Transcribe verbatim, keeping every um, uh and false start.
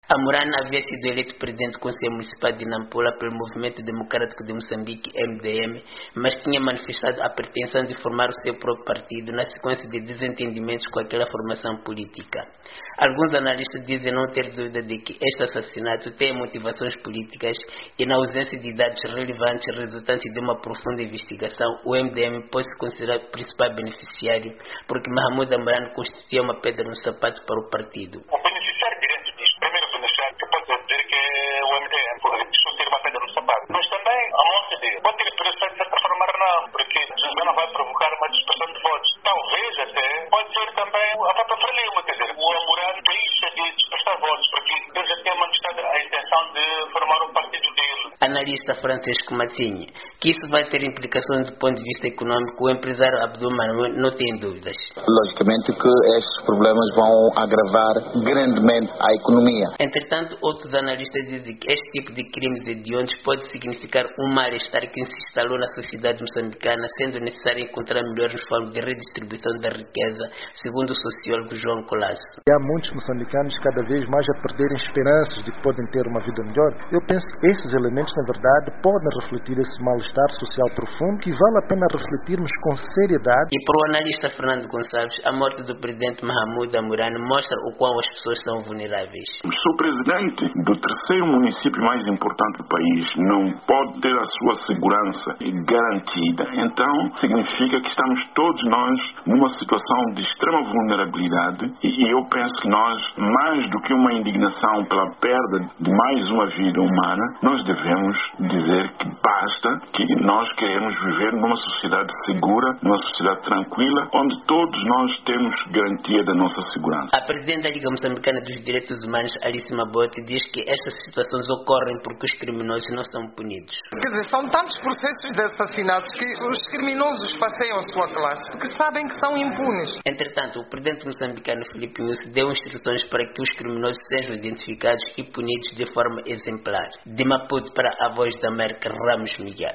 Amurana havia sido eleito presidente do Conselho Municipal de Nampula pelo Movimento Democrático de Moçambique, M D M, mas tinha manifestado a pretensão de formar o seu próprio partido na sequência de desentendimentos com aquela formação política. Alguns analistas dizem não ter dúvida de que este assassinato tem motivações políticas e, na ausência de dados relevantes resultantes de uma profunda investigação, o M D M pode se considerar o principal beneficiário, porque Mahamudu Amurana constituía uma pedra no sapato para o partido. O beneficiário direto disto, o primeiro beneficiário que pode dizer que é o M D M, porque deixou ter uma pedra no sapato. Mas também a morte dele pode ter pressão de certa forma não, porque já não vai provocar uma dispersão de votos. Talvez até pode ser também a própria Frelimo, quer dizer, o Amurana deixa de dispersar votos, porque ele já tem manifestado a intenção de formar um partido dele. Analista Francisco Matinho, que isso vai ter implicações do ponto de vista econômico, o empresário Abdul Manuel não tem dúvidas. Logicamente que estes problemas vão agravar grandemente a economia. Entretanto, outros analistas dizem que este tipo de crimes hediondos pode significar um mal-estar que se instalou na sociedade moçambicana, sendo necessário encontrar melhores formas de redistribuição da riqueza, segundo o sociólogo João Colasso. Há muitos moçambicanos cada vez mais a perderem esperanças de que podem ter uma vida melhor. Eu penso que esses elementos, na verdade, podem refletir esse mal-estar social profundo que vale a pena refletirmos com seriedade. E para o analista Fernando Gonçalves, a morte do presidente Mahamudu Amurana mostra o quão as pessoas são vulneráveis. Se o presidente do terceiro município mais importante do país não pode ter a sua segurança garantida, então significa que estamos todos nós numa situação de extrema vulnerabilidade e eu penso que nós, mais do que uma indignação pela perda de mais uma vida humana, nós devemos dizer que basta, que nós queremos viver numa sociedade segura, numa sociedade tranquila, onde todos nós temos garantia da nossa segurança. A presidente da Liga Moçambicana dos Direitos Humanos, Alice Mabote, diz que estas situações ocorrem porque os criminosos não são punidos. Quer dizer, são tantos processos de assassinatos que os criminosos passeiam a sua classe, porque sabem que são impunes. Entretanto, o presidente moçambicano Filipe Nyusi deu instruções para que os criminosos sejam identificados e punidos de forma exemplar. De Maputo para a Voz da América, Ramos Miguel.